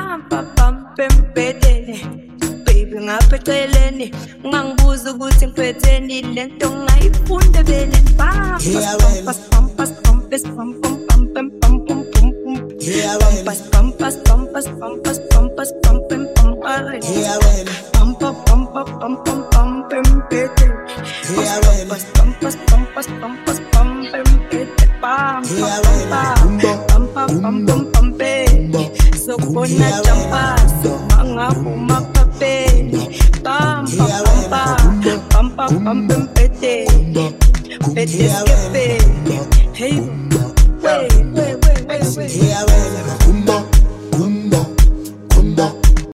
pam pam pam pempedeni baby ngapheceleni ungangibuza ukuthi ngiphatheni lento ngayifunda vele pam pam pam pam pam pam pam pam pam pam pam pam pam pam